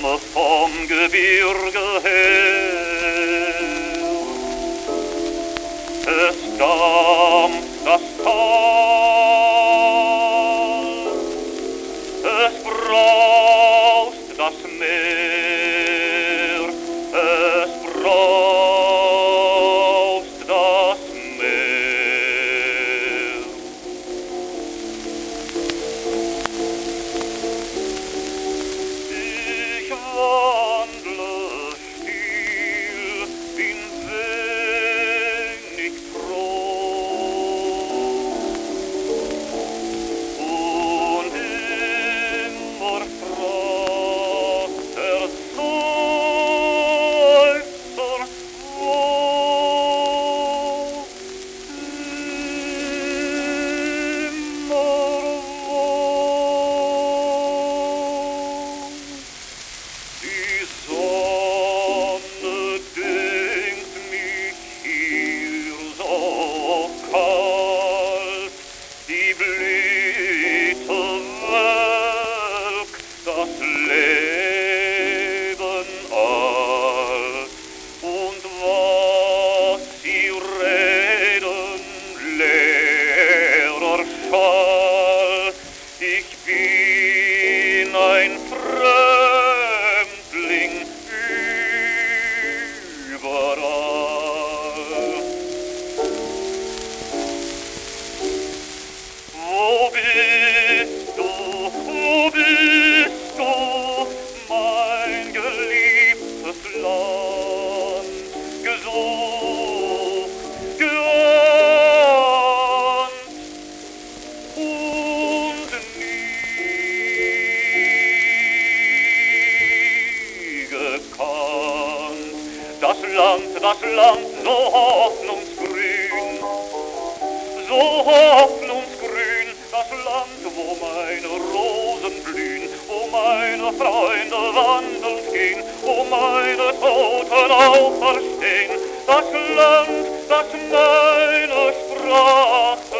komme vom Gebirge her. Es dampft das Tal, es braust das Meer, es braust das Meer. Ich wandle still, bin wenig froh und immer fragt der Seufzer, wo? Immer wo? Die Sonne dünkt mich hier so kalt, die Blüte welkt das Leben alt. Und was sie reden, leerer Schall. Ich bin ein Fremdling überall. Wo bist du, mein geliebtes Land, gesucht, geahnt und nie gekannt. Das Land, so hoffnungsgrün, das Land, wo meine Rosen blühen, wo meine Freunde wandelnd gehen, wo meine Toten auferstehen, das Land, das meine Sprache